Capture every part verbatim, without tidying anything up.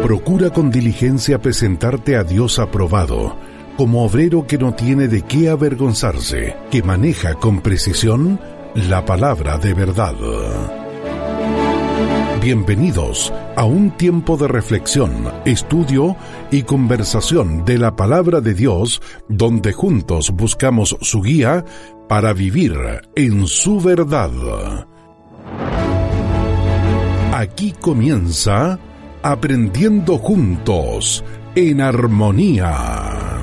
Procura con diligencia presentarte a Dios aprobado, como obrero que no tiene de qué avergonzarse, que maneja con precisión la palabra de verdad. Bienvenidos a un tiempo de reflexión, estudio y conversación de la palabra de Dios, donde juntos buscamos su guía para vivir en su verdad. Aquí comienza Aprendiendo Juntos en Armonía.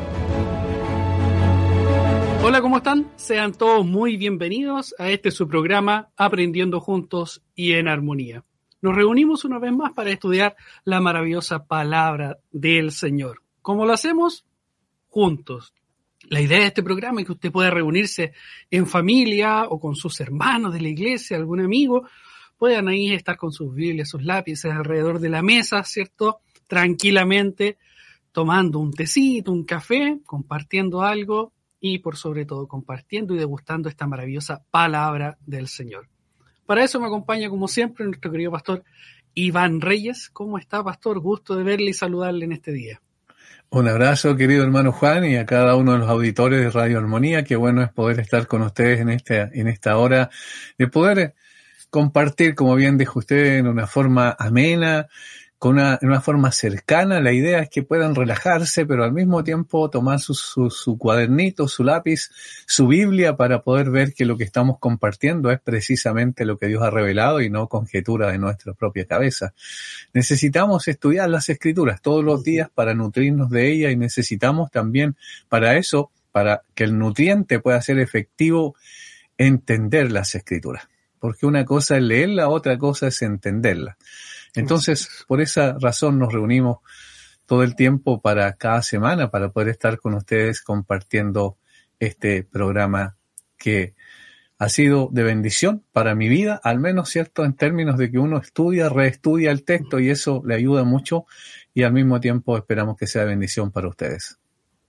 Hola, ¿cómo están? Sean todos muy bienvenidos a este su programa Aprendiendo Juntos y en Armonía. Nos reunimos una vez más para estudiar la maravillosa palabra del Señor. ¿Cómo lo hacemos? Juntos. La idea de este programa es que usted pueda reunirse en familia o con sus hermanos de la iglesia, algún amigo. Puedan ahí estar con sus Biblias, sus lápices alrededor de la mesa, ¿cierto? Tranquilamente, tomando un tecito, un café, compartiendo algo y por sobre todo compartiendo y degustando esta maravillosa palabra del Señor. Para eso me acompaña, como siempre, nuestro querido pastor Iván Reyes. ¿Cómo está, pastor? Gusto de verle y saludarle en este día. Un abrazo, querido hermano Juan, y a cada uno de los auditores de Radio Armonía. Qué bueno es poder estar con ustedes en esta, en esta hora, de poder compartir, como bien dijo usted, en una forma amena, con una, en una forma cercana. La idea es que puedan relajarse, pero al mismo tiempo tomar su, su, su cuadernito, su lápiz, su Biblia, para poder ver que lo que estamos compartiendo es precisamente lo que Dios ha revelado y no conjetura de nuestra propia cabeza. Necesitamos estudiar las Escrituras todos los días para nutrirnos de ellas, y necesitamos también para eso, para que el nutriente pueda ser efectivo, entender las Escrituras. Porque una cosa es leerla, otra cosa es entenderla. Entonces, por esa razón nos reunimos todo el tiempo para cada semana, para poder estar con ustedes compartiendo este programa que ha sido de bendición para mi vida, al menos, ¿cierto?, en términos de que uno estudia, reestudia el texto, y eso le ayuda mucho, y al mismo tiempo esperamos que sea bendición para ustedes.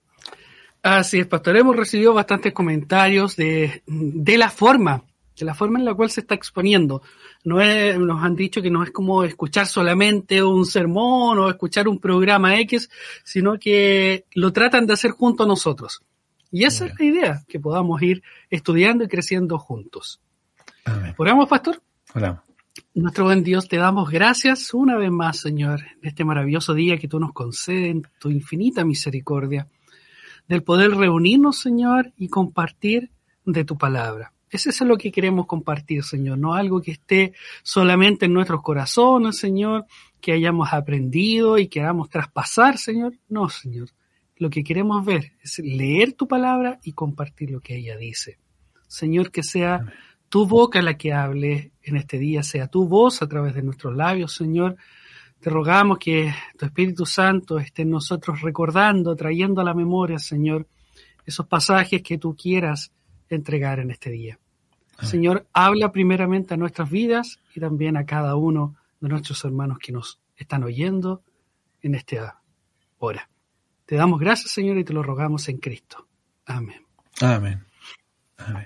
Así es, pastor. Hemos recibido bastantes comentarios de, de la forma de la forma en la cual se está exponiendo. No es, nos han dicho que no es como escuchar solamente un sermón o escuchar un programa X, sino que lo tratan de hacer junto a nosotros. Y esa Amén. Es la idea, que podamos ir estudiando y creciendo juntos. Amén. ¿Oramos, pastor? Oramos. Nuestro buen Dios, te damos gracias una vez más, Señor, en este maravilloso día que tú nos concedes en tu infinita misericordia, del poder reunirnos, Señor, y compartir de tu palabra. Ese es lo que queremos compartir, Señor, no algo que esté solamente en nuestros corazones, Señor, que hayamos aprendido y queramos traspasar, Señor. No, Señor, lo que queremos ver es leer tu palabra y compartir lo que ella dice. Señor, que sea tu boca la que hable en este día, sea tu voz a través de nuestros labios, Señor. Te rogamos que tu Espíritu Santo esté en nosotros recordando, trayendo a la memoria, Señor, esos pasajes que tú quieras entregar en este día. Amén. Señor, habla primeramente a nuestras vidas y también a cada uno de nuestros hermanos que nos están oyendo en esta hora. Te damos gracias, Señor, y te lo rogamos en Cristo. Amén. Amén. Amén.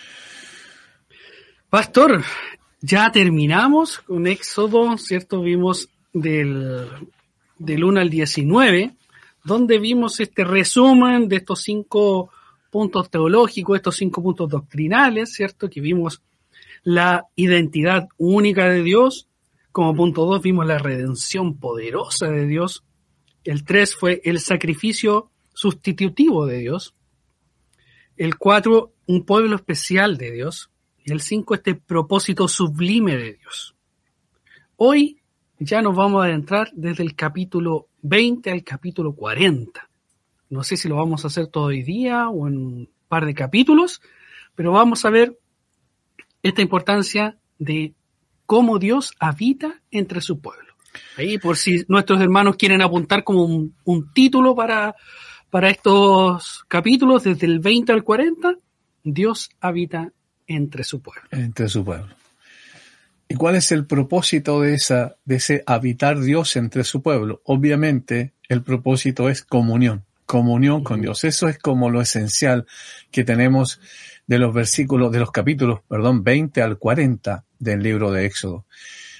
Pastor, ya terminamos con Éxodo, ¿cierto? Vimos del, del uno al diecinueve, donde vimos este resumen de estos cinco puntos teológicos, estos cinco puntos doctrinales, ¿cierto? Que vimos la identidad única de Dios. Como punto dos vimos la redención poderosa de Dios. El tres fue el sacrificio sustitutivo de Dios. El cuatro, un pueblo especial de Dios. Y el cinco, este propósito sublime de Dios. Hoy ya nos vamos a adentrar desde el capítulo veinte al capítulo cuarenta. No sé si lo vamos a hacer todo hoy día o en un par de capítulos, pero vamos a ver esta importancia de cómo Dios habita entre su pueblo. Ahí, por si nuestros hermanos quieren apuntar como un, un título para, para estos capítulos, desde el veinte al cuarenta, Dios habita entre su pueblo. Entre su pueblo. ¿Y cuál es el propósito de esa, de ese habitar Dios entre su pueblo? Obviamente, el propósito es comunión. Comunión con Dios. Eso es como lo esencial que tenemos de los versículos, de los capítulos, perdón, veinte al cuarenta del libro de Éxodo.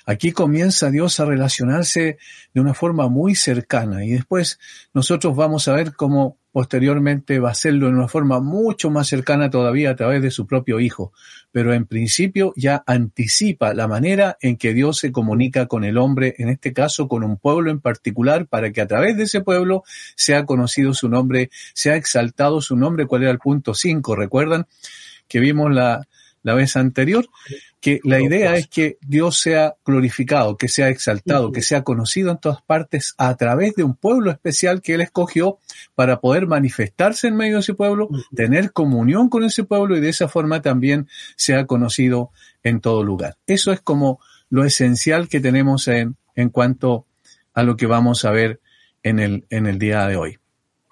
Aquí comienza Dios a relacionarse de una forma muy cercana y después nosotros vamos a ver cómo posteriormente va a hacerlo en una forma mucho más cercana todavía a través de su propio Hijo. Pero en principio ya anticipa la manera en que Dios se comunica con el hombre, en este caso con un pueblo en particular, para que a través de ese pueblo sea conocido su nombre, sea exaltado su nombre. ¿Cuál era el punto cinco? ¿Recuerdan que vimos la, la vez anterior? Que la idea es que Dios sea glorificado, que sea exaltado, que sea conocido en todas partes a través de un pueblo especial que Él escogió para poder manifestarse en medio de ese pueblo, tener comunión con ese pueblo y de esa forma también sea conocido en todo lugar. Eso es como lo esencial que tenemos en, en cuanto a lo que vamos a ver en el, en el día de hoy.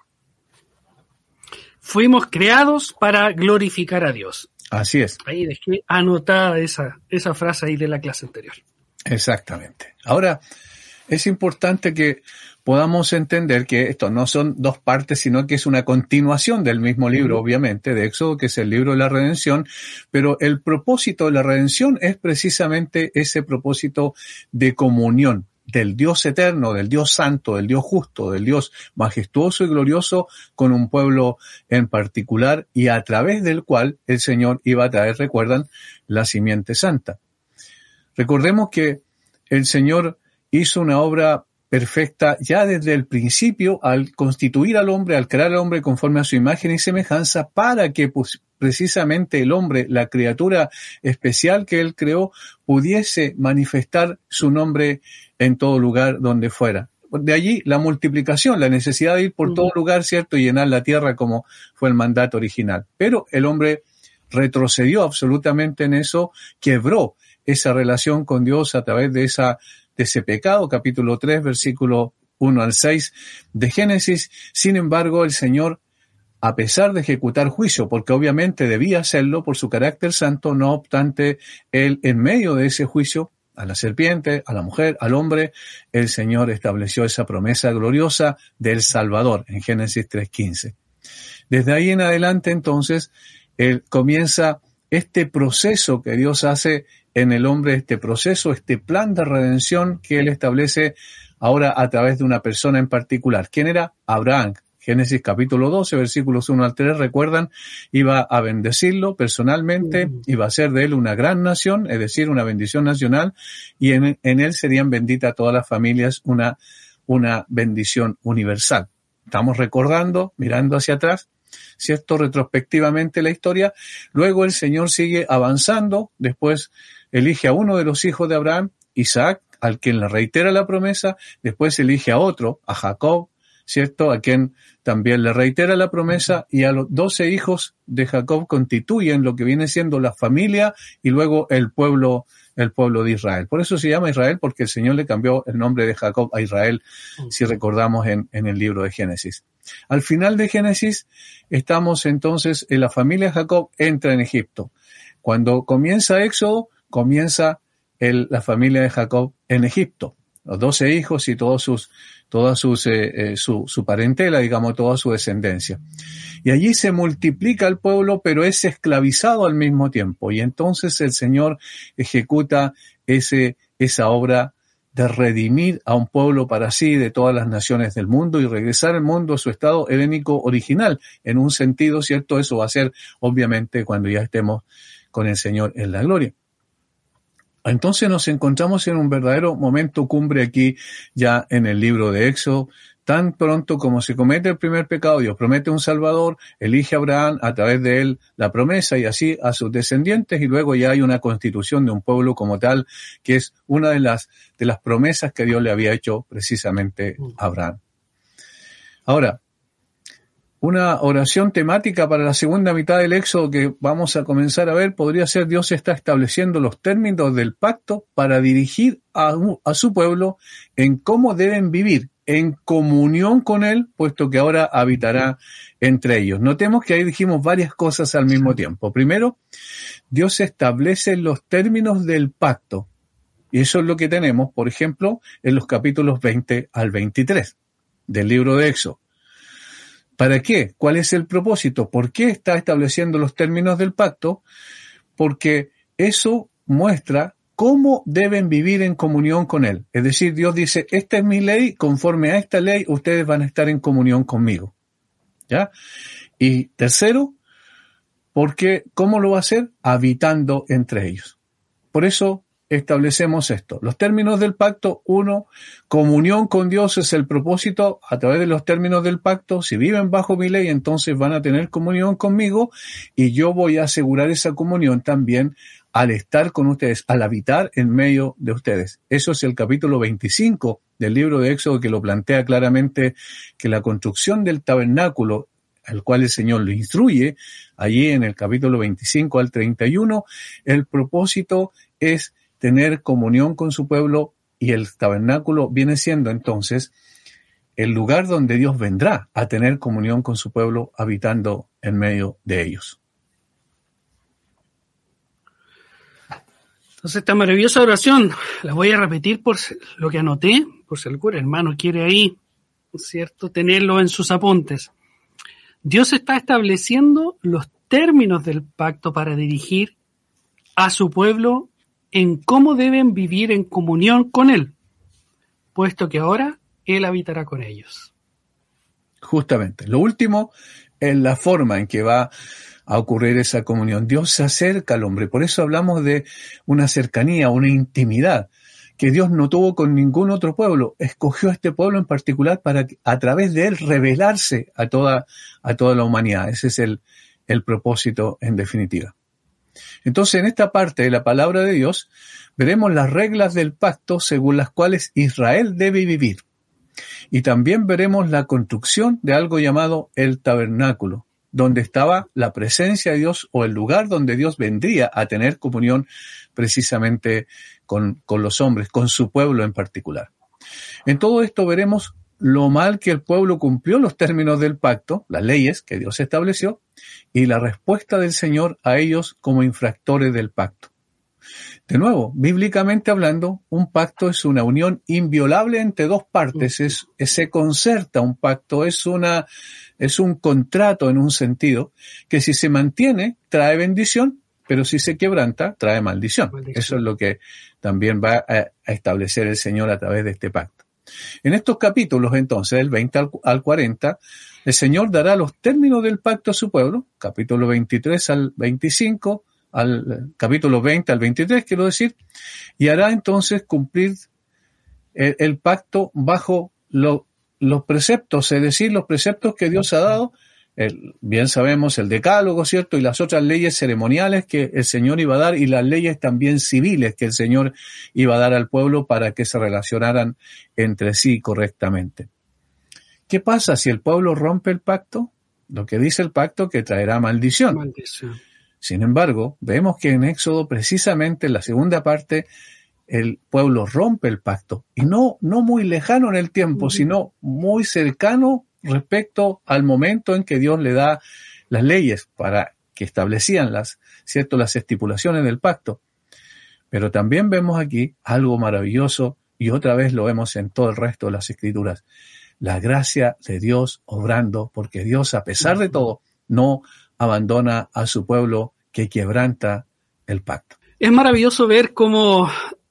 Fuimos creados para glorificar a Dios. Así es. Ahí dejé anotada esa, esa frase ahí de la clase anterior. Exactamente. Ahora, es importante que podamos entender que esto no son dos partes, sino que es una continuación del mismo libro, obviamente, de Éxodo, que es el libro de la redención, pero el propósito de la redención es precisamente ese propósito de comunión del Dios eterno, del Dios santo, del Dios justo, del Dios majestuoso y glorioso con un pueblo en particular y a través del cual el Señor iba a traer, recuerdan, la simiente santa. Recordemos que el Señor hizo una obra perfecta ya desde el principio al constituir al hombre, al crear al hombre conforme a su imagen y semejanza para que pues, precisamente el hombre, la criatura especial que Él creó, pudiese manifestar su nombre en todo lugar donde fuera. De allí la multiplicación, la necesidad de ir por todo lugar, ¿cierto? Y llenar la tierra como fue el mandato original. Pero el hombre retrocedió absolutamente en eso, quebró esa relación con Dios a través de esa de ese pecado, capítulo tres, versículo uno al seis de Génesis. Sin embargo, el Señor, a pesar de ejecutar juicio, porque obviamente debía hacerlo por su carácter santo, no obstante, Él en medio de ese juicio, a la serpiente, a la mujer, al hombre, el Señor estableció esa promesa gloriosa del Salvador en Génesis tres quince. Desde ahí en adelante, entonces, Él comienza este proceso que Dios hace en el hombre, este proceso, este plan de redención que Él establece ahora a través de una persona en particular. ¿Quién era? Abraham. Génesis capítulo doce, versículos uno al tres, recuerdan, iba a bendecirlo personalmente, iba a hacer de él una gran nación, es decir, una bendición nacional, y en, en él serían benditas todas las familias, una, una bendición universal. Estamos recordando, mirando hacia atrás, ¿cierto? Retrospectivamente la historia. Luego el Señor sigue avanzando, después elige a uno de los hijos de Abraham, Isaac, al quien le reitera la promesa, después elige a otro, a Jacob, ¿cierto? A quien también le reitera la promesa, y a los doce hijos de Jacob constituyen lo que viene siendo la familia y luego el pueblo, el pueblo de Israel. Por eso se llama Israel, porque el Señor le cambió el nombre de Jacob a Israel, si recordamos en, en el libro de Génesis. Al final de Génesis estamos entonces en la familia de Jacob entra en Egipto. Cuando comienza Éxodo, comienza el, la familia de Jacob en Egipto. Los doce hijos y todos sus, toda sus, eh, eh, su, su parentela, digamos, toda su descendencia. Y allí se multiplica el pueblo, pero es esclavizado al mismo tiempo. Y entonces el Señor ejecuta ese, esa obra de redimir a un pueblo para sí de todas las naciones del mundo y regresar al mundo a su estado helénico original. En un sentido, ¿cierto? Eso va a ser, obviamente, cuando ya estemos con el Señor en la gloria. Entonces nos encontramos en un verdadero momento cumbre aquí ya en el libro de Éxodo. Tan pronto como se comete el primer pecado, Dios promete un Salvador, elige a Abraham, a través de él la promesa y así a sus descendientes, y luego ya hay una constitución de un pueblo como tal, que es una de las, de las promesas que Dios le había hecho precisamente a Abraham. Ahora, una oración temática para la segunda mitad del Éxodo que vamos a comenzar a ver podría ser: Dios está estableciendo los términos del pacto para dirigir a, a su pueblo en cómo deben vivir en comunión con Él, puesto que ahora habitará entre ellos. Notemos que ahí dijimos varias cosas al mismo tiempo. Primero, Dios establece los términos del pacto. Y eso es lo que tenemos, por ejemplo, en los capítulos veinte al veintitrés del libro de Éxodo. ¿Para qué? ¿Cuál es el propósito? ¿Por qué está estableciendo los términos del pacto? Porque eso muestra cómo deben vivir en comunión con Él. Es decir, Dios dice, esta es mi ley, conforme a esta ley ustedes van a estar en comunión conmigo. ¿Ya? Y tercero, porque ¿cómo lo va a hacer? Habitando entre ellos. Por eso establecemos esto. Los términos del pacto, uno, comunión con Dios es el propósito a través de los términos del pacto. Si viven bajo mi ley, entonces van a tener comunión conmigo y yo voy a asegurar esa comunión también al estar con ustedes, al habitar en medio de ustedes. Eso es el capítulo veinticinco del libro de Éxodo, que lo plantea claramente, que la construcción del tabernáculo, al cual el Señor lo instruye, allí en el capítulo veinticinco al treinta y uno, el propósito es tener comunión con su pueblo, y el tabernáculo viene siendo entonces el lugar donde Dios vendrá a tener comunión con su pueblo habitando en medio de ellos. Entonces esta maravillosa oración la voy a repetir por lo que anoté, por si algún hermano quiere ahí, ¿cierto?, tenerlo en sus apuntes. Dios está estableciendo los términos del pacto para dirigir a su pueblo en cómo deben vivir en comunión con Él, puesto que ahora Él habitará con ellos. Justamente. Lo último es la forma en que va a ocurrir esa comunión. Dios se acerca al hombre. Por eso hablamos de una cercanía, una intimidad que Dios no tuvo con ningún otro pueblo. Escogió a este pueblo en particular para a través de él revelarse a toda, a toda la humanidad. Ese es el, el propósito en definitiva. Entonces, en esta parte de la palabra de Dios, veremos las reglas del pacto según las cuales Israel debe vivir. Y también veremos la construcción de algo llamado el tabernáculo, donde estaba la presencia de Dios, o el lugar donde Dios vendría a tener comunión precisamente con, con los hombres, con su pueblo en particular. En todo esto veremos lo mal que el pueblo cumplió los términos del pacto, las leyes que Dios estableció, y la respuesta del Señor a ellos como infractores del pacto. De nuevo, bíblicamente hablando, un pacto es una unión inviolable entre dos partes, es, es se concerta un pacto, es una, es un contrato en un sentido, que si se mantiene trae bendición, pero si se quebranta trae maldición. maldición. Eso es lo que también va a, a establecer el Señor a través de este pacto. En estos capítulos, entonces, del veinte al cuarenta, el Señor dará los términos del pacto a su pueblo, capítulo veintitrés al veinticinco, al capítulo veinte al veintitrés, quiero decir, y hará entonces cumplir el, el pacto bajo lo, los preceptos, es decir, los preceptos que Dios ha dado, el, bien sabemos el decálogo, ¿cierto?, y las otras leyes ceremoniales que el Señor iba a dar, y las leyes también civiles que el Señor iba a dar al pueblo para que se relacionaran entre sí correctamente. ¿Qué pasa si el pueblo rompe el pacto? Lo que dice el pacto, que traerá maldición. Maldición. Sin embargo, vemos que en Éxodo, precisamente en la segunda parte, el pueblo rompe el pacto, y no, no muy lejano en el tiempo, uh-huh. sino muy cercano respecto al momento en que Dios le da las leyes para que establecían las, cierto, las estipulaciones del pacto. Pero también vemos aquí algo maravilloso, y otra vez lo vemos en todo el resto de las Escrituras, la gracia de Dios obrando, porque Dios, a pesar de todo, no abandona a su pueblo que quebranta el pacto. Es maravilloso ver cómo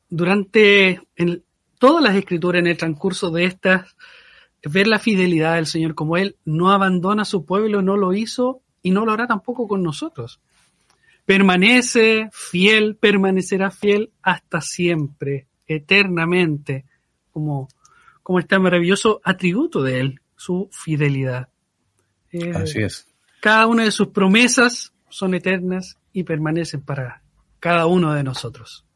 durante en todas las Escrituras, en el transcurso de estas, ver la fidelidad del Señor, como Él no abandona a su pueblo, no lo hizo y no lo hará tampoco con nosotros. Permanece fiel, permanecerá fiel hasta siempre, eternamente, como, como este maravilloso atributo de Él, su fidelidad. Eh, Así es. Cada una de sus promesas son eternas y permanecen para cada uno de nosotros.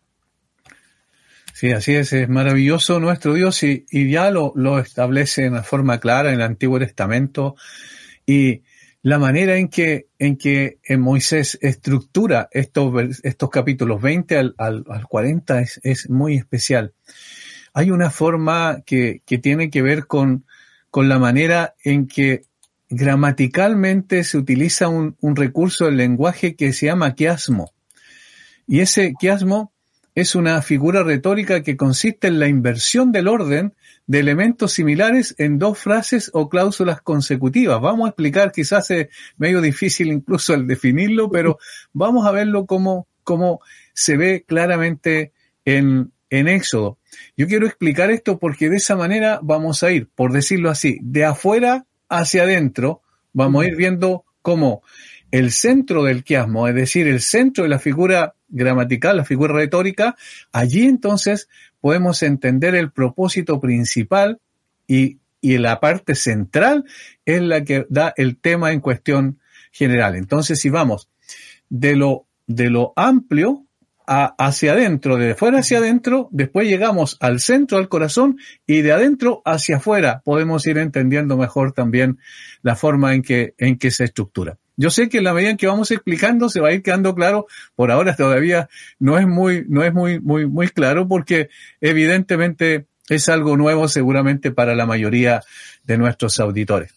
Sí, así es, es maravilloso nuestro Dios, y, y ya lo, lo establece en forma clara en el Antiguo Testamento, y la manera en que, en que Moisés estructura estos, estos capítulos veinte al, al, al cuarenta es, es muy especial. Hay una forma que, que tiene que ver con, con la manera en que gramaticalmente se utiliza un, un recurso del lenguaje que se llama quiasmo. Y ese quiasmo es una figura retórica que consiste en la inversión del orden de elementos similares en dos frases o cláusulas consecutivas. Vamos a explicar, quizás es medio difícil incluso el definirlo, pero vamos a verlo cómo, como se ve claramente en, en Éxodo. Yo quiero explicar esto porque de esa manera vamos a ir, por decirlo así, de afuera hacia adentro, vamos a ir viendo cómo el centro del quiasmo, es decir, el centro de la figura gramatical, la figura retórica, allí entonces podemos entender el propósito principal y, y la parte central es la que da el tema en cuestión general. Entonces, si vamos de lo, de lo amplio a, hacia adentro, de fuera hacia adentro, después llegamos al centro, al corazón, y de adentro hacia afuera podemos ir entendiendo mejor también la forma en que, en que se estructura. Yo sé que en la medida en que vamos explicando se va a ir quedando claro. Por ahora todavía no es muy, no es muy, muy, muy claro porque evidentemente es algo nuevo seguramente para la mayoría de nuestros auditores.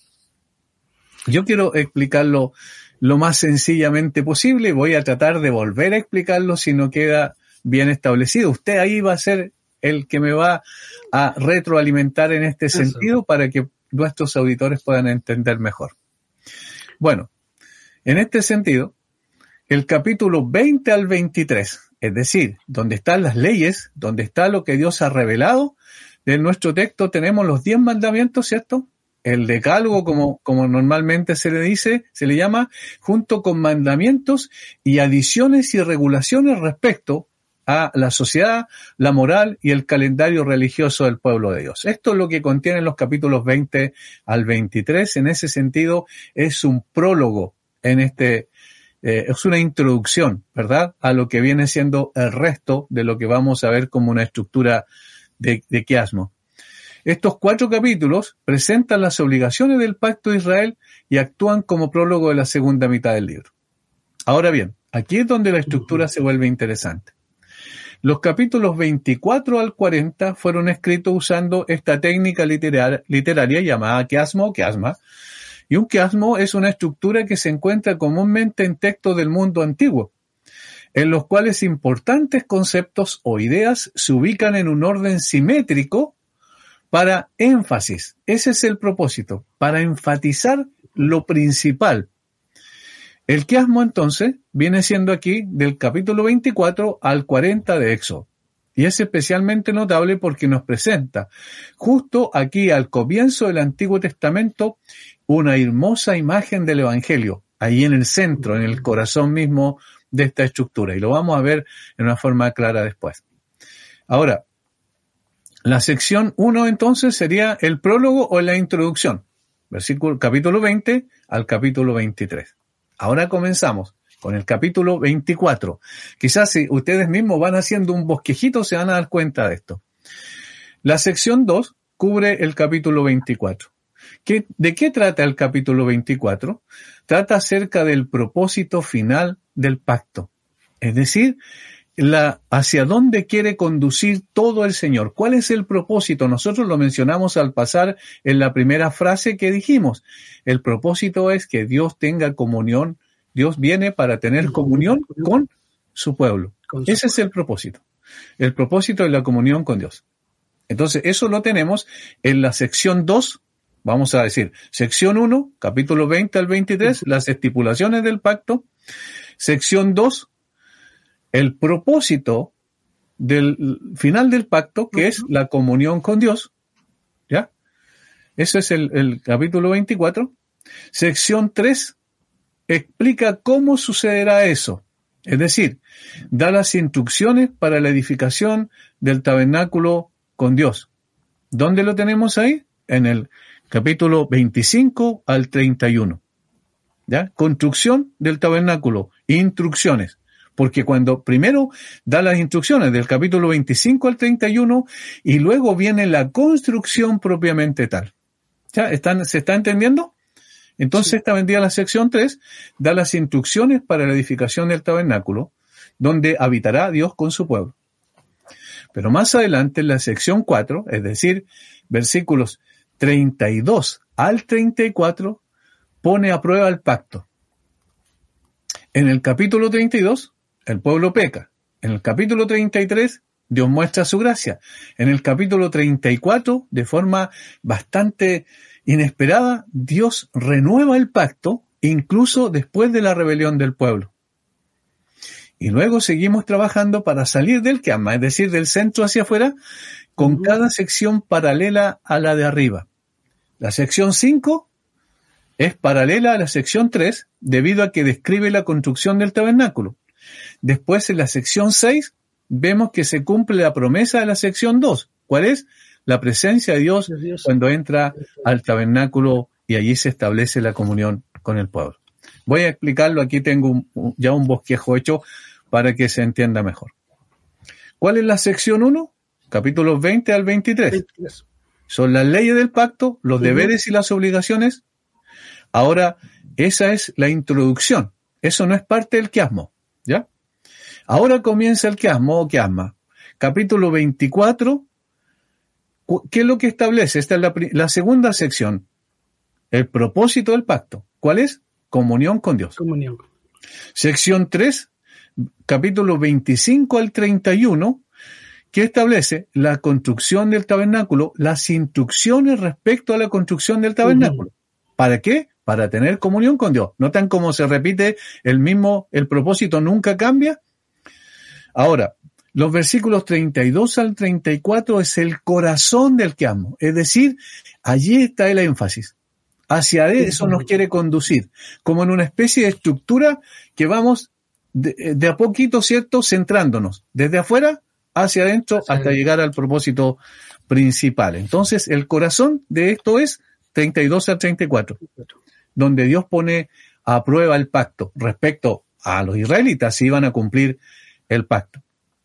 Yo quiero explicarlo lo más sencillamente posible. Voy a tratar de volver a explicarlo si no queda bien establecido. Usted ahí va a ser el que me va a retroalimentar en este Eso. sentido para que nuestros auditores puedan entender mejor. Bueno. En este sentido, el capítulo veinte al veintitrés, es decir, donde están las leyes, donde está lo que Dios ha revelado, en nuestro texto tenemos los diez mandamientos, ¿cierto? El decálogo, como, como normalmente se le dice, se le llama, junto con mandamientos y adiciones y regulaciones respecto a la sociedad, la moral y el calendario religioso del pueblo de Dios. Esto es lo que contienen los capítulos veinte al veintitrés. En ese sentido, es un prólogo. En este, eh, es una introducción, ¿verdad?, a lo que viene siendo el resto de lo que vamos a ver como una estructura de, de quiasmo. Estos cuatro capítulos presentan las obligaciones del pacto de Israel y actúan como prólogo de la segunda mitad del libro. Ahora bien, aquí es donde la estructura se vuelve interesante. Los capítulos veinticuatro al cuarenta fueron escritos usando esta técnica literar, literaria llamada quiasmo o quiasma. Y un quiasmo es una estructura que se encuentra comúnmente en textos del mundo antiguo, en los cuales importantes conceptos o ideas se ubican en un orden simétrico para énfasis. Ese es el propósito, para enfatizar lo principal. El quiasmo, entonces, viene siendo aquí del capítulo veinticuatro al cuarenta de Éxodo. Y es especialmente notable porque nos presenta, justo aquí al comienzo del Antiguo Testamento, una hermosa imagen del Evangelio, ahí en el centro, en el corazón mismo de esta estructura. Y lo vamos a ver en una forma clara después. Ahora, la sección uno entonces sería el prólogo o la introducción. Versículo, capítulo veinte al capítulo veintitrés. Ahora comenzamos con el capítulo veinticuatro. Quizás si ustedes mismos van haciendo un bosquejito se van a dar cuenta de esto. La sección dos cubre el capítulo veinticuatro. ¿Qué, ¿De qué trata el capítulo veinticuatro? Trata acerca del propósito final del pacto. Es decir, la, hacia dónde quiere conducir todo el Señor. ¿Cuál es el propósito? Nosotros lo mencionamos al pasar en la primera frase que dijimos. El propósito es que Dios tenga comunión. Dios viene para tener comunión con su pueblo. Ese es el propósito. El propósito es la comunión con Dios. Entonces, eso lo tenemos en la sección dos. Vamos a decir, sección uno, capítulo veinte al veintitrés, las estipulaciones del pacto. Sección dos, el propósito del final del pacto, que es la comunión con Dios. ¿Ya? Ese es el, el capítulo veinticuatro. Sección tres, explica cómo sucederá eso. Es decir, da las instrucciones para la edificación del tabernáculo con Dios. ¿Dónde lo tenemos ahí? En el capítulo veinticinco al treinta y uno. ¿Ya? Construcción del tabernáculo, instrucciones. Porque cuando primero da las instrucciones del capítulo veinticinco al treinta y uno y luego viene la construcción propiamente tal. ¿Ya? ¿Están, ¿Se está entendiendo? Entonces, sí. Esta vendría la sección tres, da las instrucciones para la edificación del tabernáculo, donde habitará Dios con su pueblo. Pero más adelante, en la sección cuatro, es decir, versículos treinta y dos al treinta y cuatro, pone a prueba el pacto. En el capítulo treinta y dos, el pueblo peca. En el capítulo treinta y tres, Dios muestra su gracia. En el capítulo treinta y cuatro, de forma bastante inesperada, Dios renueva el pacto, incluso después de la rebelión del pueblo. Y luego seguimos trabajando para salir del quiasma, es decir, del centro hacia afuera, con uh-huh. cada sección paralela a la de arriba. La sección cinco es paralela a la sección tres, debido a que describe la construcción del tabernáculo. Después, en la sección seis, vemos que se cumple la promesa de la sección dos. ¿Cuál es? La presencia de Dios, de Dios cuando entra al tabernáculo y allí se establece la comunión con el pueblo. Voy a explicarlo, aquí tengo un, ya un bosquejo hecho para que se entienda mejor. ¿Cuál es la sección uno? Capítulos veinte al veintitrés. veintitrés. Son las leyes del pacto, los uh-huh. deberes y las obligaciones. Ahora, esa es la introducción. Eso no es parte del quiasmo, ¿ya? Ahora comienza el quiasmo o quiasma. Capítulo veinticuatro. ¿Qué es lo que establece? Esta es la, la segunda sección. El propósito del pacto. ¿Cuál es? Comunión con Dios. Comunión. Sección tres, capítulo veinticinco al treinta y uno, que establece la construcción del tabernáculo, las instrucciones respecto a la construcción del tabernáculo. Uh-huh. ¿Para qué? Para tener comunión con Dios. ¿Notan cómo se repite el mismo, el propósito nunca cambia? Ahora, los versículos treinta y dos al treinta y cuatro es el corazón del quiasmo. Es decir, allí está el énfasis. Hacia eso nos quiere conducir, como en una especie de estructura que vamos de, de a poquito, ¿cierto?, centrándonos desde afuera hacia adentro hasta llegar al propósito principal. Entonces, el corazón de esto es treinta y dos al treinta y cuatro, donde Dios pone a prueba el pacto respecto a los israelitas si iban a cumplir el pacto.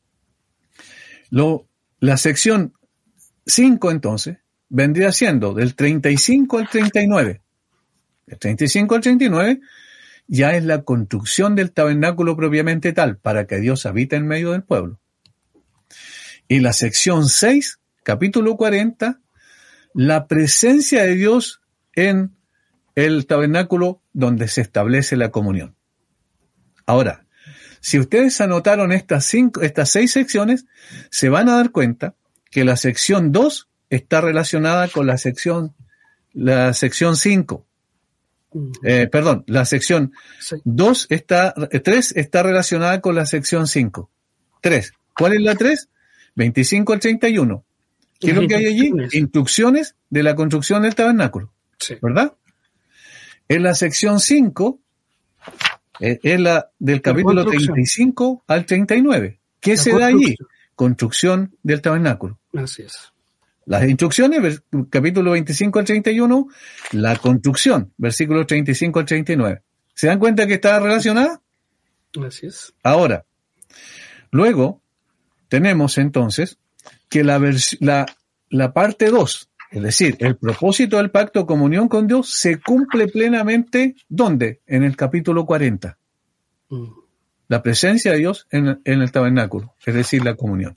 Lo, la sección cinco, entonces, vendría siendo del treinta y cinco al treinta y nueve. Del treinta y cinco al treinta y nueve ya es la construcción del tabernáculo propiamente tal, para que Dios habite en medio del pueblo. Y la sección seis, capítulo cuarenta, la presencia de Dios en el tabernáculo donde se establece la comunión. Ahora, si ustedes anotaron estas cinco, estas seis secciones, se van a dar cuenta que la sección dos está relacionada con la sección, la sección cinco. Eh, perdón, la sección dos está, tres está relacionada con la sección cinco. tres. ¿Cuál es la tres? veinticinco al treinta y uno. ¿Qué es lo que hay allí? Instrucciones de la construcción del tabernáculo. Sí. ¿Verdad? En la sección cinco, eh, es la del capítulo treinta y cinco al treinta y nueve. ¿Qué se da allí? Construcción del tabernáculo. Así es. Las instrucciones, capítulo veinticinco al treinta y uno, la construcción, versículos treinta y cinco al treinta y nueve. ¿Se dan cuenta que está relacionada? Así es. Ahora, luego tenemos entonces que la, vers- la, la parte dos, es decir, el propósito del pacto de comunión con Dios, se cumple plenamente, ¿dónde? En el capítulo cuarenta. Mm. La presencia de Dios en, en el tabernáculo, es decir, la comunión.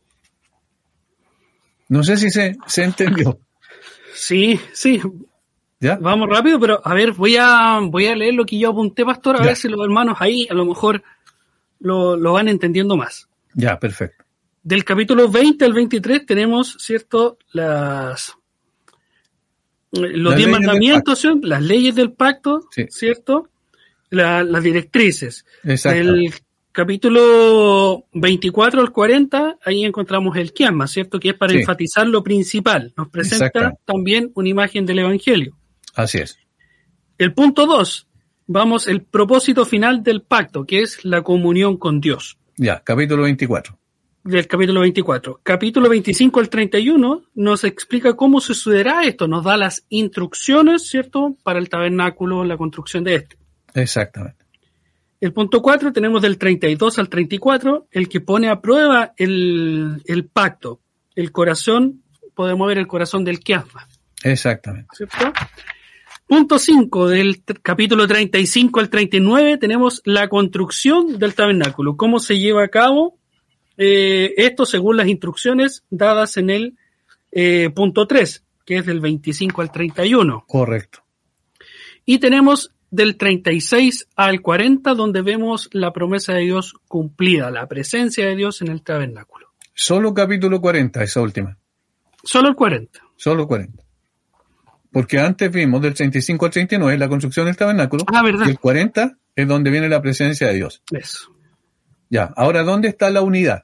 No sé si se, se entendió. Sí, sí. ¿Ya? Vamos rápido, pero a ver, voy a voy a leer lo que yo apunté, pastor, a ya. ver si los hermanos ahí a lo mejor lo, lo van entendiendo más. Ya, perfecto. Del capítulo veinte al veintitrés tenemos, ¿cierto?, las los diez mandamientos, las leyes del pacto, sí. ¿cierto? La, las directrices. Exacto. Del capítulo veinticuatro al cuarenta, ahí encontramos el quiasma, ¿cierto? Que es para sí. enfatizar lo principal. Nos presenta también una imagen del Evangelio. Así es. El punto dos, vamos, el propósito final del pacto, que es la comunión con Dios. Ya, capítulo veinticuatro. Del capítulo veinticuatro. Capítulo veinticinco al treinta y uno nos explica cómo sucederá esto, nos da las instrucciones, ¿cierto?, para el tabernáculo, la construcción de este. Exactamente. El punto cuatro tenemos del treinta y dos al treinta y cuatro, el que pone a prueba el, el pacto. El corazón, podemos ver el corazón del quiasma. Exactamente. ¿Cierto? Punto cinco, del t- capítulo treinta y cinco al treinta y nueve, tenemos la construcción del tabernáculo. Cómo se lleva a cabo eh, esto según las instrucciones dadas en el eh, punto tres, que es del veinticinco al treinta y uno. Correcto. Y tenemos del treinta y seis al cuarenta, donde vemos la promesa de Dios cumplida, la presencia de Dios en el tabernáculo. Solo capítulo cuarenta, esa última. Solo el cuarenta. Solo cuarenta. Porque antes vimos del treinta y cinco al treinta y nueve la construcción del tabernáculo. Ah, ¿verdad? Y el cuarenta es donde viene la presencia de Dios. Eso. Ya, ahora, ¿dónde está la unidad?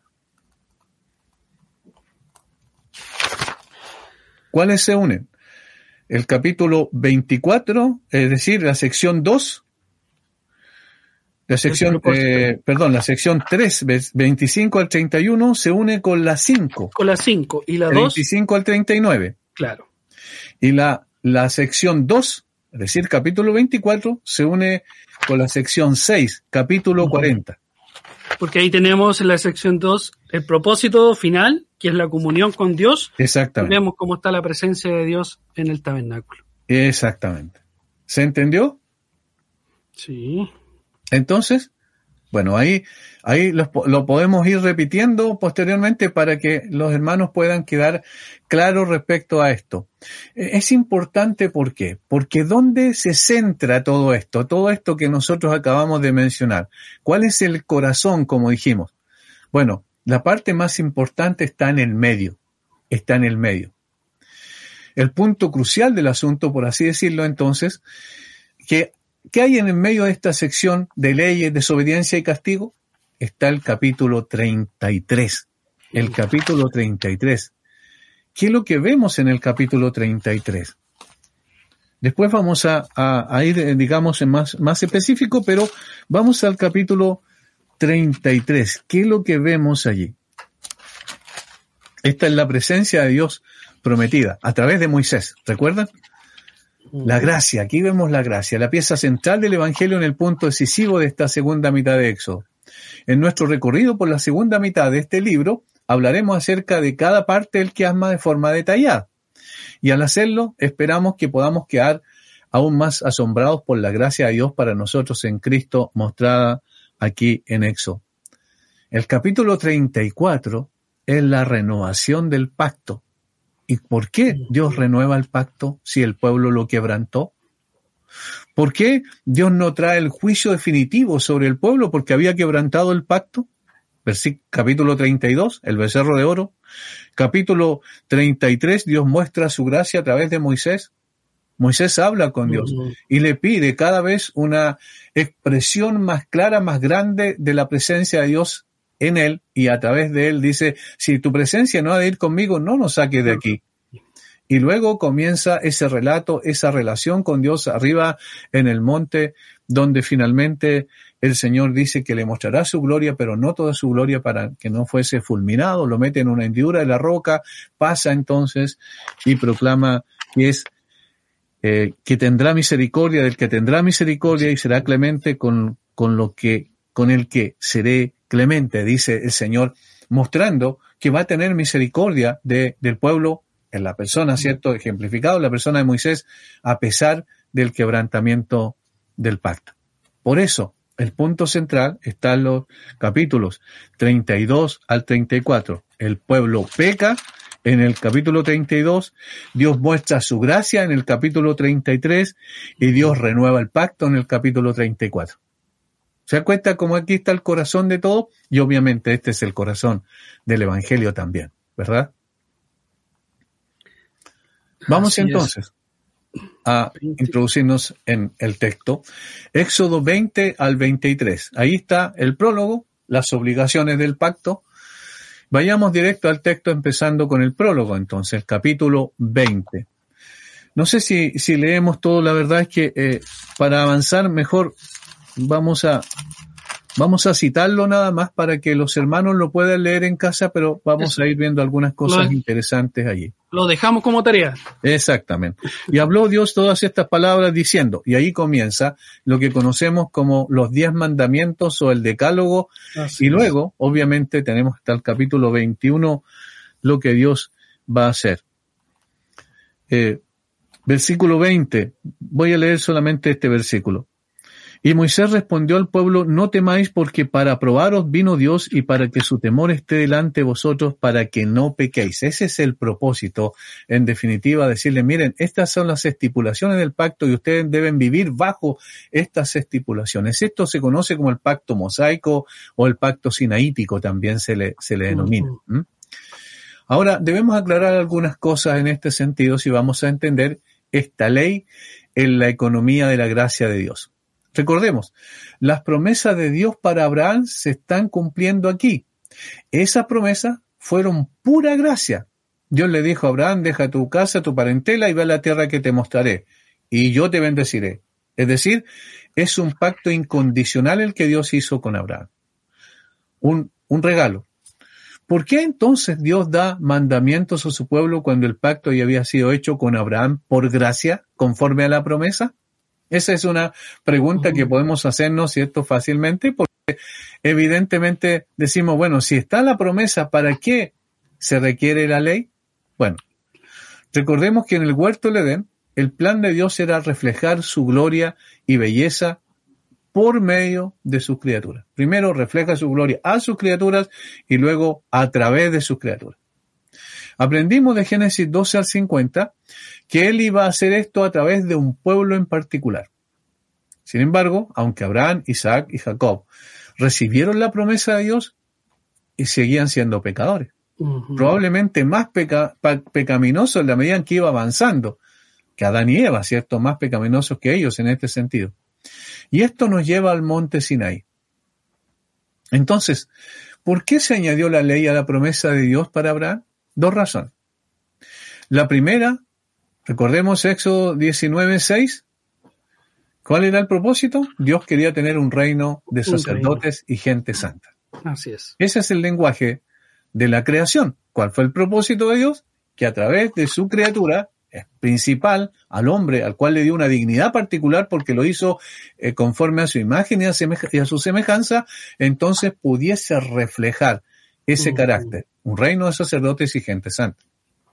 ¿Cuáles se unen? El capítulo veinticuatro, es decir, la sección dos, la sección, eh, perdón, la sección tres, veinticinco al treinta y uno, se une con la cinco. Con la cinco. ¿Y la dos? veinticinco al treinta y nueve. Claro. Y la, la sección dos, es decir, capítulo veinticuatro, se une con la sección seis, capítulo cuarenta. Porque ahí tenemos en la sección dos el propósito final, que es la comunión con Dios. Exactamente. Vemos cómo está la presencia de Dios en el tabernáculo. Exactamente. ¿Se entendió? Sí. Entonces, bueno, ahí, ahí lo, lo podemos ir repitiendo posteriormente para que los hermanos puedan quedar claros respecto a esto. Es importante, ¿por qué? Porque ¿dónde se centra todo esto? Todo esto que nosotros acabamos de mencionar. ¿Cuál es el corazón, como dijimos? Bueno, la parte más importante está en el medio. Está en el medio. El punto crucial del asunto, por así decirlo entonces, que ¿qué hay en el medio de esta sección de leyes, desobediencia y castigo? Está el capítulo treinta y tres. El capítulo treinta y tres. ¿Qué es lo que vemos en el capítulo treinta y tres? Después vamos a, a, a ir, digamos, en más, más específico, pero vamos al capítulo treinta y tres. ¿Qué es lo que vemos allí? Esta es la presencia de Dios prometida a través de Moisés. ¿Recuerdan? La gracia, aquí vemos la gracia, la pieza central del Evangelio en el punto decisivo de esta segunda mitad de Éxodo. En nuestro recorrido por la segunda mitad de este libro, hablaremos acerca de cada parte del quiasma de forma detallada. Y al hacerlo, esperamos que podamos quedar aún más asombrados por la gracia de Dios para nosotros en Cristo mostrada aquí en Éxodo. El capítulo treinta y cuatro es la renovación del pacto. ¿Y por qué Dios renueva el pacto si el pueblo lo quebrantó? ¿Por qué Dios no trae el juicio definitivo sobre el pueblo porque había quebrantado el pacto? Versículo, capítulo treinta y dos, el becerro de oro. Capítulo treinta y tres, Dios muestra su gracia a través de Moisés. Moisés habla con Dios uh-huh. y le pide cada vez una expresión más clara, más grande de la presencia de Dios en él, y a través de él dice, si tu presencia no ha de ir conmigo, no nos saques de aquí. Y luego comienza ese relato, esa relación con Dios arriba en el monte, donde finalmente el Señor dice que le mostrará su gloria, pero no toda su gloria para que no fuese fulminado, lo mete en una hendidura de la roca, pasa entonces y proclama que es eh, que tendrá misericordia del que tendrá misericordia y será clemente con, con lo que, con el que seré clemente, dice el Señor, mostrando que va a tener misericordia de, del pueblo en la persona, ¿cierto? Ejemplificado en la persona de Moisés, a pesar del quebrantamiento del pacto. Por eso, el punto central está en los capítulos treinta y dos al treinta y cuatro. El pueblo peca en el capítulo treinta y dos, Dios muestra su gracia en el capítulo treinta y tres y Dios renueva el pacto en el capítulo treinta y cuatro. ¿Se da cuenta cómo aquí está el corazón de todo? Y obviamente este es el corazón del Evangelio también, ¿verdad? Vamos Así entonces es. a introducirnos en el texto. Éxodo veinte al veintitrés. Ahí está el prólogo, las obligaciones del pacto. Vayamos directo al texto empezando con el prólogo entonces, capítulo veinte. No sé si, si leemos todo, la verdad es que eh, para avanzar mejor vamos a vamos a citarlo nada más para que los hermanos lo puedan leer en casa, pero vamos Eso. a ir viendo algunas cosas lo, interesantes allí. Lo dejamos como tarea. Exactamente. Y habló Dios todas estas palabras diciendo, y ahí comienza lo que conocemos como los diez mandamientos o el decálogo, Así y luego, es. obviamente, tenemos hasta el capítulo veintiuno lo que Dios va a hacer. Eh, versículo veinte, voy a leer solamente este versículo. Y Moisés respondió al pueblo, no temáis porque para probaros vino Dios y para que su temor esté delante de vosotros para que no pequéis. Ese es el propósito, en definitiva, decirle, miren, estas son las estipulaciones del pacto y ustedes deben vivir bajo estas estipulaciones. Esto se conoce como el pacto mosaico o el pacto sinaítico, también se le, se le denomina. ¿Mm? Ahora, debemos aclarar algunas cosas en este sentido si vamos a entender esta ley en la economía de la gracia de Dios. Recordemos, las promesas de Dios para Abraham se están cumpliendo aquí. Esas promesas fueron pura gracia. Dios le dijo a Abraham, deja tu casa, tu parentela y ve a la tierra que te mostraré, y yo te bendeciré. Es decir, es un pacto incondicional el que Dios hizo con Abraham. Un, un regalo. ¿Por qué entonces Dios da mandamientos a su pueblo cuando el pacto ya había sido hecho con Abraham por gracia, conforme a la promesa? Esa es una pregunta que podemos hacernos, ¿cierto?, fácilmente, porque evidentemente decimos, bueno, si está la promesa, ¿para qué se requiere la ley? Bueno, recordemos que en el huerto del Edén, el plan de Dios era reflejar su gloria y belleza por medio de sus criaturas. Primero refleja su gloria a sus criaturas y luego a través de sus criaturas. Aprendimos de Génesis doce al cincuenta que Él iba a hacer esto a través de un pueblo en particular. Sin embargo, aunque Abraham, Isaac y Jacob recibieron la promesa de Dios, y seguían siendo pecadores. Uh-huh. Probablemente más peca, pa, pecaminosos en la medida en que iba avanzando, que Adán y Eva, ¿cierto? Más pecaminosos que ellos en este sentido. Y esto nos lleva al monte Sinaí. Entonces, ¿por qué se añadió la ley a la promesa de Dios para Abraham? Dos razones. La primera, recordemos Éxodo diecinueve seis. ¿Cuál era el propósito? Dios quería tener un reino de sacerdotes y gente santa. Así es. Ese es el lenguaje de la creación. ¿Cuál fue el propósito de Dios? Que a través de su criatura principal, al hombre, al cual le dio una dignidad particular porque lo hizo eh, conforme a su imagen y a, semeja, y a su semejanza, entonces pudiese reflejar ese uh-huh. carácter, un reino de sacerdotes y gente santa.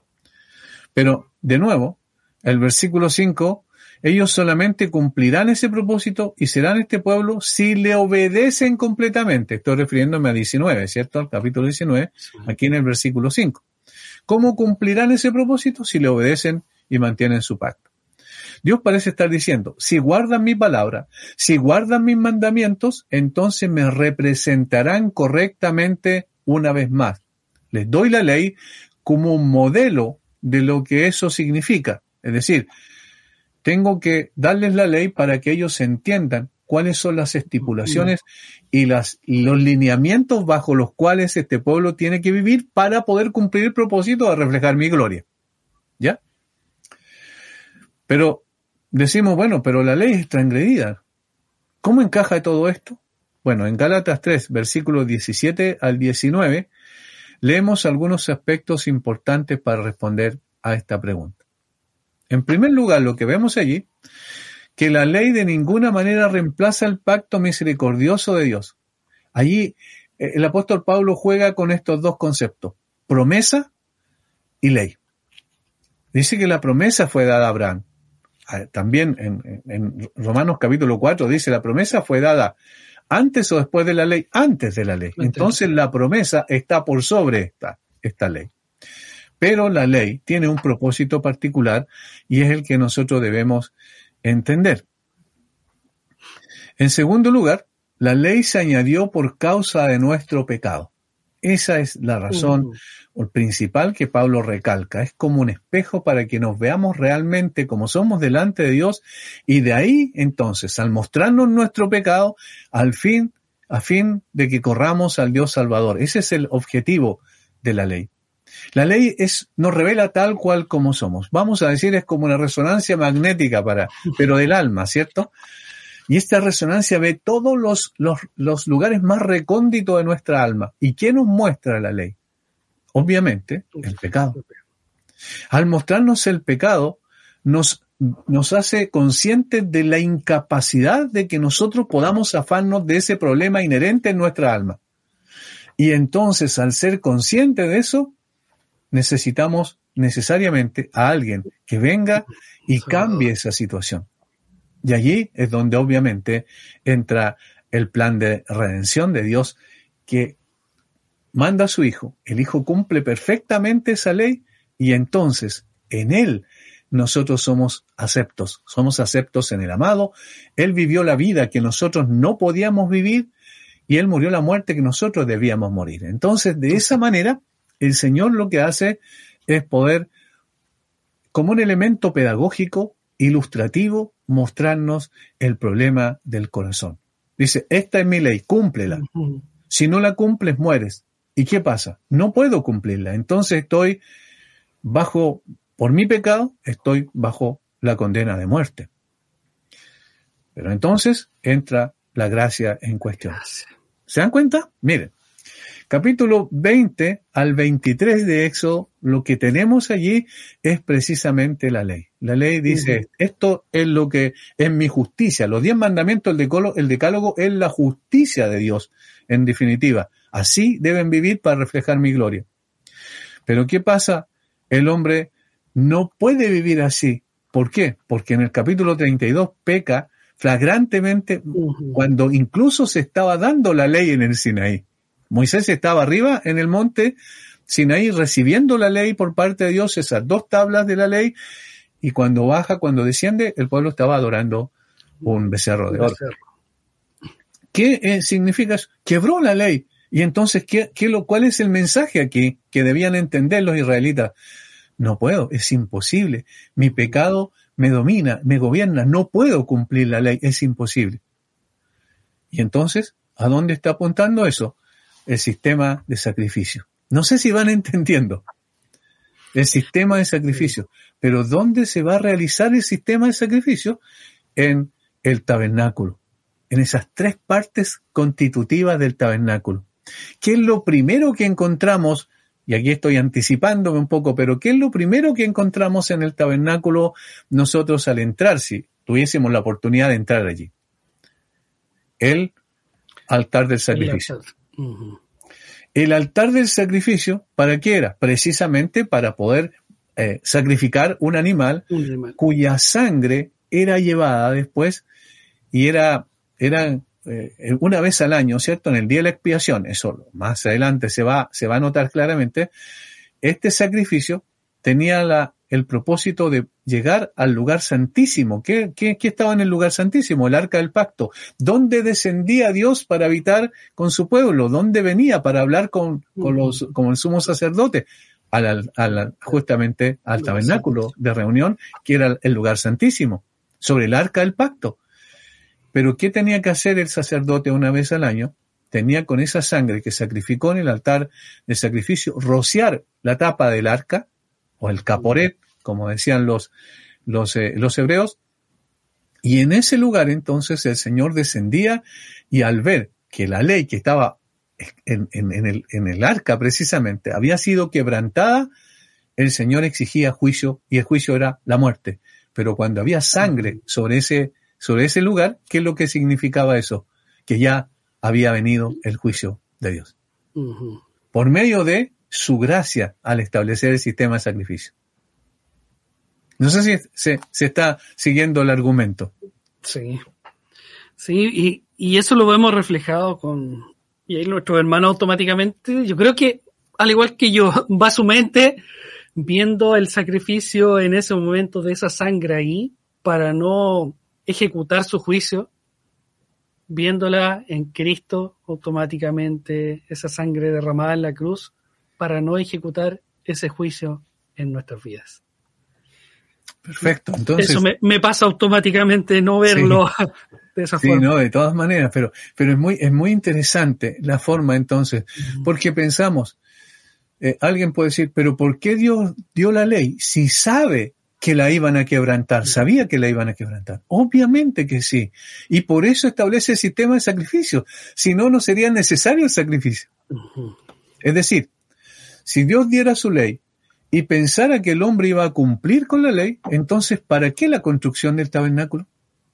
Pero, de nuevo, el versículo cinco, ellos solamente cumplirán ese propósito y serán este pueblo si le obedecen completamente. Estoy refiriéndome a diecinueve, ¿cierto? Al capítulo diecinueve, aquí en el versículo cinco. ¿Cómo cumplirán ese propósito? Si le obedecen y mantienen su pacto. Dios parece estar diciendo, si guardan mi palabra, si guardan mis mandamientos, entonces me representarán correctamente una vez más. Les doy la ley como un modelo de lo que eso significa. Es decir, tengo que darles la ley para que ellos entiendan cuáles son las estipulaciones y las, los lineamientos bajo los cuales este pueblo tiene que vivir para poder cumplir el propósito de reflejar mi gloria. ¿Ya? Pero decimos, bueno, pero la ley es transgredida. ¿Cómo encaja todo esto? Bueno, en Gálatas tres, versículos diecisiete al diecinueve, leemos algunos aspectos importantes para responder a esta pregunta. En primer lugar, lo que vemos allí, que la ley de ninguna manera reemplaza el pacto misericordioso de Dios. Allí el apóstol Pablo juega con estos dos conceptos, promesa y ley. Dice que la promesa fue dada a Abraham. También en, en Romanos capítulo cuatro dice la promesa fue dada antes o después de la ley, antes de la ley. Entonces la promesa está por sobre esta, esta ley. Pero la ley tiene un propósito particular y es el que nosotros debemos entender. En segundo lugar, la ley se añadió por causa de nuestro pecado. Esa es la razón uh-huh. principal que Pablo recalca. Es como un espejo para que nos veamos realmente como somos delante de Dios y de ahí, entonces, al mostrarnos nuestro pecado, al fin, a fin de que corramos al Dios Salvador. Ese es el objetivo de la ley. La ley es, nos revela tal cual como somos. Vamos a decir, es como una resonancia magnética para, pero del alma, ¿cierto? Y esta resonancia ve todos los, los, los lugares más recónditos de nuestra alma. ¿Y qué nos muestra la ley? Obviamente, el pecado. Al mostrarnos el pecado, nos, nos hace conscientes de la incapacidad de que nosotros podamos zafarnos de ese problema inherente en nuestra alma. Y entonces, al ser conscientes de eso, necesitamos necesariamente a alguien que venga y cambie esa situación. Y allí es donde obviamente entra el plan de redención de Dios que manda a su Hijo. El Hijo cumple perfectamente esa ley y entonces en Él nosotros somos aceptos. Somos aceptos en el amado. Él vivió la vida que nosotros no podíamos vivir y Él murió la muerte que nosotros debíamos morir. Entonces, de esa manera, el Señor lo que hace es poder, como un elemento pedagógico, ilustrativo, mostrarnos el problema del corazón. Dice, esta es mi ley, cúmplela. Uh-huh. Si no la cumples, mueres. ¿Y qué pasa? No puedo cumplirla. Entonces estoy bajo, por mi pecado, estoy bajo la condena de muerte. Pero entonces entra la gracia en cuestión. ¿Se dan cuenta? Miren, capítulo veinte al veintitrés de Éxodo, lo que tenemos allí es precisamente la ley. La ley dice, uh-huh. esto es lo que es mi justicia. Los diez mandamientos, el decálogo, el decálogo es la justicia de Dios, en definitiva. Así deben vivir para reflejar mi gloria. Pero ¿qué pasa? El hombre no puede vivir así. ¿Por qué? Porque en el capítulo treinta y dos peca flagrantemente uh-huh. cuando incluso se estaba dando la ley en el Sinaí. Moisés estaba arriba en el monte Sinaí recibiendo la ley por parte de Dios, esas dos tablas de la ley, y cuando baja, cuando desciende, el pueblo estaba adorando un becerro de oro. ¿Qué eh, significa eso? Quebró la ley. Y entonces, ¿qué, qué lo, ¿cuál es el mensaje aquí que debían entender los israelitas? No puedo, es imposible. Mi pecado me domina, me gobierna, no puedo cumplir la ley, es imposible. Y entonces, ¿a dónde está apuntando eso? El sistema de sacrificio. No sé si van entendiendo. El sistema de sacrificio. Pero ¿dónde se va a realizar el sistema de sacrificio? En el tabernáculo. En esas tres partes constitutivas del tabernáculo. ¿Qué es lo primero que encontramos? Y aquí estoy anticipándome un poco, pero ¿qué es lo primero que encontramos en el tabernáculo nosotros al entrar, si tuviésemos la oportunidad de entrar allí? El altar del sacrificio. Uh-huh. El altar del sacrificio, ¿para qué era? Precisamente para poder eh, sacrificar un animal, un animal cuya sangre era llevada después y era, era eh, una vez al año, ¿cierto? En el día de la expiación, eso más adelante se va, se va a notar claramente. Este sacrificio tenía la, el propósito de llegar al lugar santísimo. ¿Qué, qué, qué estaba en el lugar santísimo? El arca del pacto. ¿Dónde descendía Dios para habitar con su pueblo? ¿Dónde venía para hablar con, con, los, con el sumo sacerdote? Al, al, justamente al tabernáculo de reunión, que era el lugar santísimo, sobre el arca del pacto. Pero ¿qué tenía que hacer el sacerdote una vez al año? Tenía con esa sangre que sacrificó en el altar de sacrificio, rociar la tapa del arca, o el caporet, como decían los, los, eh, los hebreos, y en ese lugar entonces el Señor descendía, y al ver que la ley que estaba en, en, en, el, en el arca precisamente había sido quebrantada, el Señor exigía juicio, y el juicio era la muerte. Pero cuando había sangre sobre ese, sobre ese lugar, ¿qué es lo que significaba eso? Que ya había venido el juicio de Dios. Uh-huh. Por medio de su gracia al establecer el sistema de sacrificio. No sé si se, se está siguiendo el argumento. Sí. Sí, y, y eso lo vemos reflejado con... Y ahí nuestro hermano automáticamente, yo creo que, al igual que yo, va a su mente viendo el sacrificio en ese momento de esa sangre ahí, para no ejecutar su juicio, viéndola en Cristo automáticamente, esa sangre derramada en la cruz, para no ejecutar ese juicio en nuestras vidas. Perfecto. Entonces, eso me, me pasa automáticamente no verlo sí, de esa sí, forma. Sí, no, de todas maneras, pero, pero es muy, es muy interesante la forma entonces, uh-huh. porque pensamos, eh, alguien puede decir, pero ¿por qué Dios dio la ley si sabe que la iban a quebrantar? Sabía que la iban a quebrantar. Obviamente que sí. Y por eso establece el sistema de sacrificio. Si no, no sería necesario el sacrificio. Uh-huh. Es decir, si Dios diera su ley y pensara que el hombre iba a cumplir con la ley, entonces, ¿para qué la construcción del tabernáculo?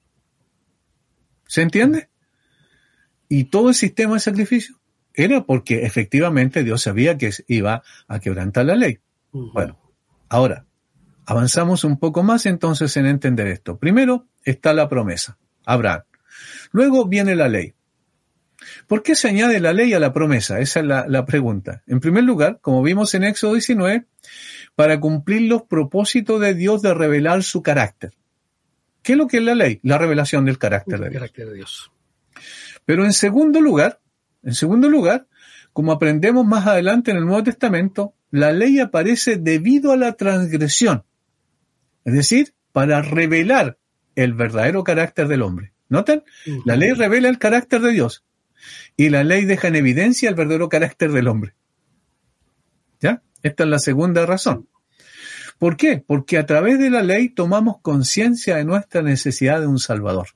¿Se entiende? Y todo el sistema de sacrificio era porque efectivamente Dios sabía que iba a quebrantar la ley. Uh-huh. Bueno, ahora, avanzamos un poco más entonces en entender esto. Primero está la promesa, Abraham. Luego viene la ley. ¿Por qué se añade la ley a la promesa? Esa es la, la pregunta. En primer lugar, como vimos en Éxodo diecinueve, para cumplir los propósitos de Dios de revelar su carácter. ¿Qué es lo que es la ley? La revelación del carácter de Dios. Carácter de Dios. Pero en segundo lugar, en segundo lugar, como aprendemos más adelante en el Nuevo Testamento, la ley aparece debido a la transgresión. Es decir, para revelar el verdadero carácter del hombre. ¿Notan? Uh-huh. La ley revela el carácter de Dios y la ley deja en evidencia el verdadero carácter del hombre. ¿Ya? Esta es la segunda razón. ¿Por qué? Porque a través de la ley tomamos conciencia de nuestra necesidad de un Salvador.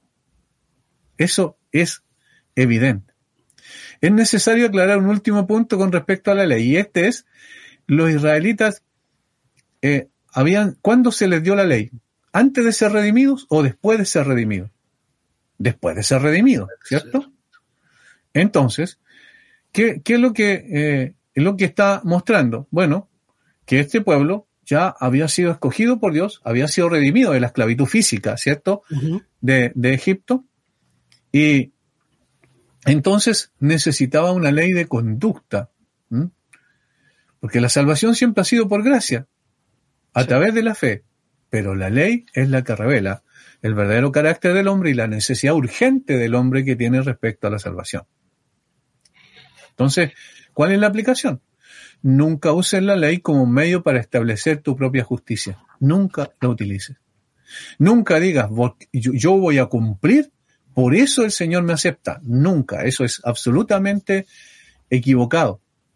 Eso es evidente. Es necesario aclarar un último punto con respecto a la ley, y este es, los israelitas, eh, habían, ¿cuándo se les dio la ley? ¿Antes de ser redimidos o después de ser redimidos? Después de ser redimidos, ¿cierto? Entonces, ¿qué, qué es lo que, eh, es lo que está mostrando? Bueno, que este pueblo ya había sido escogido por Dios, había sido redimido de la esclavitud física, ¿cierto? Uh-huh. De, de Egipto. Y entonces necesitaba una ley de conducta. ¿Mm? Porque la salvación siempre ha sido por gracia, a sí. través de la fe. Pero la ley es la que revela el verdadero carácter del hombre y la necesidad urgente del hombre que tiene respecto a la salvación. Entonces, ¿cuál es la aplicación? Nunca uses la ley como un medio para establecer tu propia justicia. Nunca la utilices. Nunca digas, yo voy a cumplir, por eso el Señor me acepta. Nunca. Eso es absolutamente equivocado.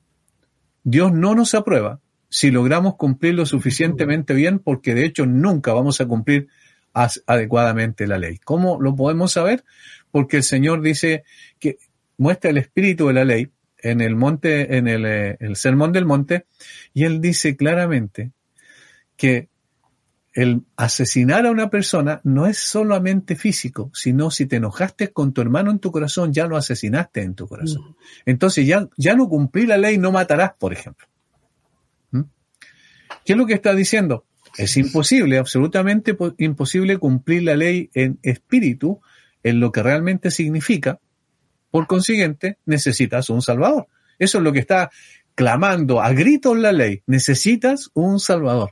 Dios no nos aprueba si logramos cumplir lo suficientemente bien, porque de hecho nunca vamos a cumplir adecuadamente la ley. ¿Cómo lo podemos saber? Porque el Señor dice que muestra el espíritu de la ley en el monte, en el, el sermón del monte, y él dice claramente que el asesinar a una persona no es solamente físico, sino si te enojaste con tu hermano en tu corazón, ya lo asesinaste en tu corazón. Uh-huh. Entonces ya, ya no cumplí la ley, no matarás, por ejemplo. ¿Mm? ¿Qué es lo que está diciendo? Es imposible, absolutamente po- imposible cumplir la ley en espíritu, en lo que realmente significa. Por consiguiente, necesitas un Salvador. Eso es lo que está clamando a gritos la ley. Necesitas un Salvador.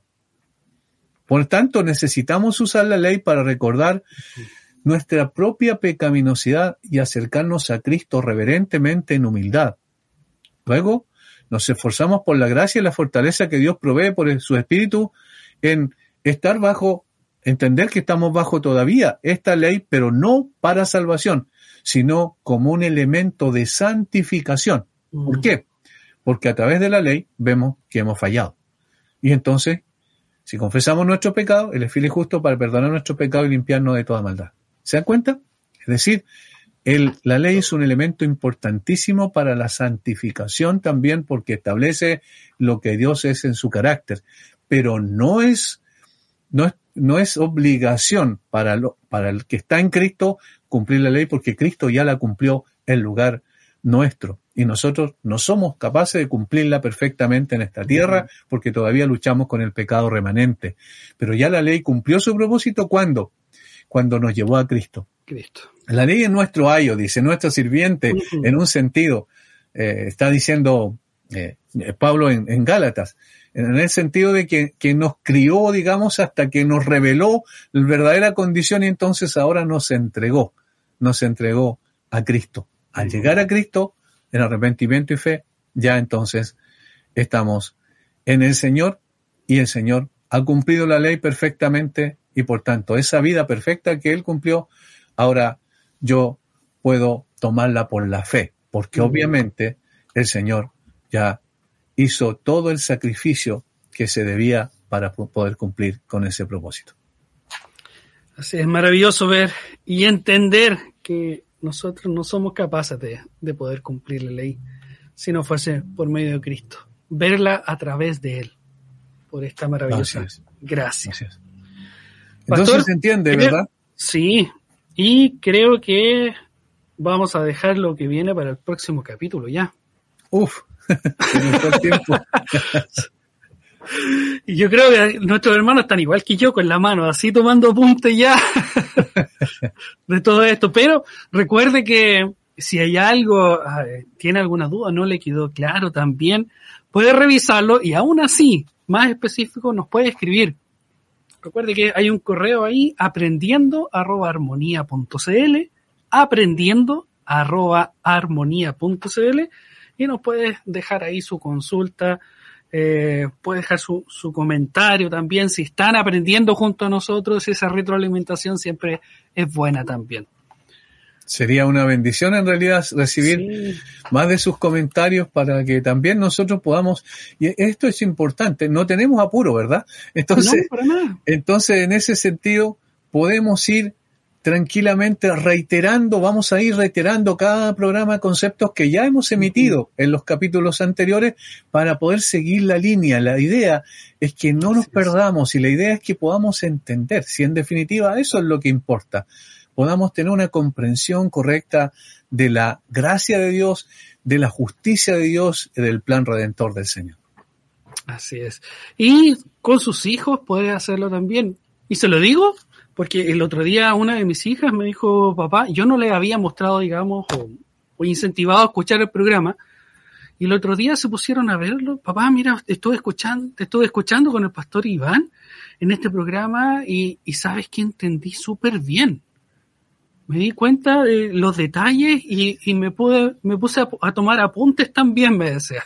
Por tanto, necesitamos usar la ley para recordar nuestra propia pecaminosidad y acercarnos a Cristo reverentemente en humildad. Luego, nos esforzamos por la gracia y la fortaleza que Dios provee por su Espíritu en estar bajo, entender que estamos bajo todavía esta ley, pero no para salvación, sino como un elemento de santificación. ¿Por qué? Porque a través de la ley vemos que hemos fallado. Y entonces, si confesamos nuestro pecado, Él es fiel y justo para perdonar nuestro pecado y limpiarnos de toda maldad. ¿Se dan cuenta? Es decir, el, la ley es un elemento importantísimo para la santificación también, porque establece lo que Dios es en su carácter. Pero no es, no es, no es obligación para, lo, para el que está en Cristo cumplir la ley, porque Cristo ya la cumplió en lugar nuestro. Y nosotros no somos capaces de cumplirla perfectamente en esta tierra, porque todavía luchamos con el pecado remanente. Pero ya la ley cumplió su propósito, ¿cuándo? Cuando nos llevó a Cristo. Cristo. La ley es nuestro ayo, dice, nuestro sirviente, uh-huh. en un sentido, eh, está diciendo eh, Pablo en, en Gálatas, en el sentido de que, que nos crió, digamos, hasta que nos reveló la verdadera condición y entonces ahora nos entregó, nos entregó a Cristo. Al llegar a Cristo, en arrepentimiento y fe, ya entonces estamos en el Señor y el Señor ha cumplido la ley perfectamente y por tanto esa vida perfecta que Él cumplió, ahora yo puedo tomarla por la fe, porque obviamente el Señor ya hizo todo el sacrificio que se debía para poder cumplir con ese propósito. Así es maravilloso ver y entender que nosotros no somos capaces de, de poder cumplir la ley si no fuese por medio de Cristo. Verla a través de Él, por esta maravillosa gracia. Gracias. Entonces Pastor, se entiende, creo, ¿verdad? Sí, y creo que vamos a dejar lo que viene para el próximo capítulo ya. Uf, el tiempo. Y yo creo que nuestros hermanos están igual que yo, con la mano así tomando apuntes ya de todo esto. Pero recuerde que si hay algo, tiene alguna duda, no le quedó claro también, puede revisarlo y aún así, más específico, nos puede escribir. Recuerde que hay un correo ahí, aprendiendo arroba armonía punto cl, aprendiendo arroba armonía punto cl, y nos puede dejar ahí su consulta, Eh, puede dejar su, su comentario también. Si están aprendiendo junto a nosotros, esa retroalimentación siempre es buena también. Sería una bendición en realidad recibir sí. más de sus comentarios para que también nosotros podamos, y esto es importante, no tenemos apuro, ¿verdad? Entonces, no, para nada. Entonces en ese sentido podemos ir tranquilamente reiterando, vamos a ir reiterando cada programa conceptos que ya hemos emitido en los capítulos anteriores para poder seguir la línea. La idea es que no nos perdamos y la idea es que podamos entender, si en definitiva eso es lo que importa, podamos tener una comprensión correcta de la gracia de Dios, de la justicia de Dios y del plan redentor del Señor. Así es. Y con sus hijos puede hacerlo también. Y se lo digo porque el otro día una de mis hijas me dijo, papá, yo no le había mostrado, digamos, o, o incentivado a escuchar el programa, y el otro día se pusieron a verlo. Papá, mira, te estuve escuchando, te estuve escuchando con el pastor Iván en este programa y, y sabes que entendí súper bien. Me di cuenta de los detalles y, y me pude, me puse a, a tomar apuntes también, me decía.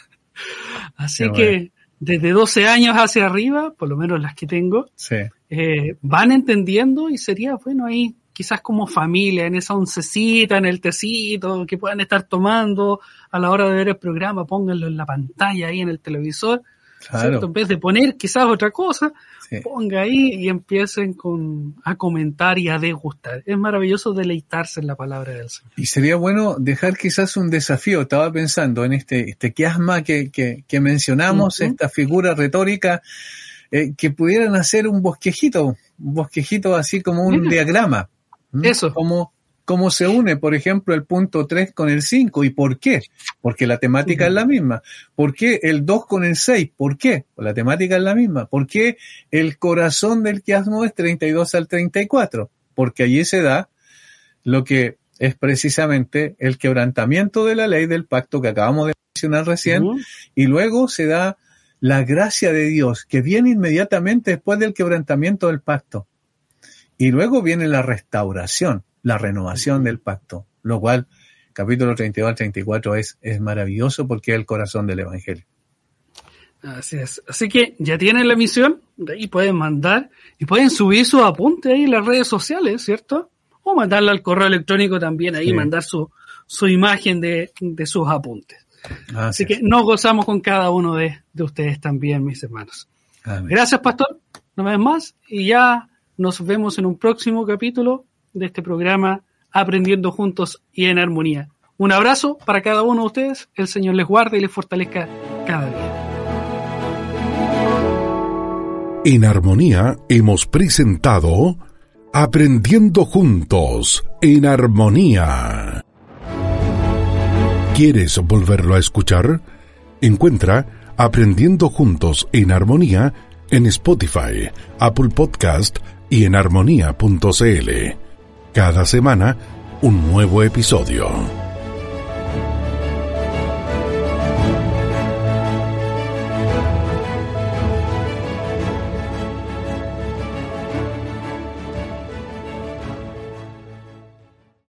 Así Qué que bueno. Desde doce años hacia arriba, por lo menos las que tengo, sí. eh, van entendiendo y sería bueno ahí quizás como familia, en esa oncecita, en el tecito, que puedan estar tomando a la hora de ver el programa, pónganlo en la pantalla ahí en el televisor, claro. ¿cierto? En vez de poner quizás otra cosa, sí. ponga ahí y empiecen con, a comentar y a degustar. Es maravilloso deleitarse en la palabra del Señor. Y sería bueno dejar quizás un desafío. Estaba pensando en este, este quiasma que, que, que mencionamos, uh-huh. esta figura retórica, eh, que pudieran hacer un bosquejito, un bosquejito así como un Mira. diagrama. ¿Mm? Eso. Como, cómo se une, por ejemplo, el punto tres con el cinco. ¿Y por qué? Porque la temática uh-huh. es la misma. ¿Por qué el dos con el seis? ¿Por qué? Pues la temática es la misma. ¿Por qué el corazón del quiasmo es treinta y dos al treinta y cuatro? Porque allí se da lo que es precisamente el quebrantamiento de la ley del pacto que acabamos de mencionar recién, uh-huh. y luego se da la gracia de Dios, que viene inmediatamente después del quebrantamiento del pacto. Y luego viene la restauración, la renovación del pacto, lo cual, capítulo treinta y dos al treinta y cuatro es, es maravilloso porque es el corazón del Evangelio. Así es. Así que ya tienen la misión, de ahí pueden mandar y pueden subir sus apuntes ahí en las redes sociales, ¿cierto? O mandarla al correo electrónico también ahí, sí. mandar su, su imagen de, de sus apuntes. Ah, Así sí. que nos gozamos con cada uno de, de ustedes también, mis hermanos. Amén. Gracias, pastor. Una vez más y ya nos vemos en un próximo capítulo de este programa Aprendiendo Juntos y en Armonía. Un abrazo para cada uno de ustedes. El Señor les guarde y les fortalezca cada día. En Armonía hemos presentado Aprendiendo Juntos en Armonía. ¿Quieres volverlo a escuchar? Encuentra Aprendiendo Juntos en Armonía en Spotify, Apple Podcast y en armonía punto c l. Cada semana, un nuevo episodio.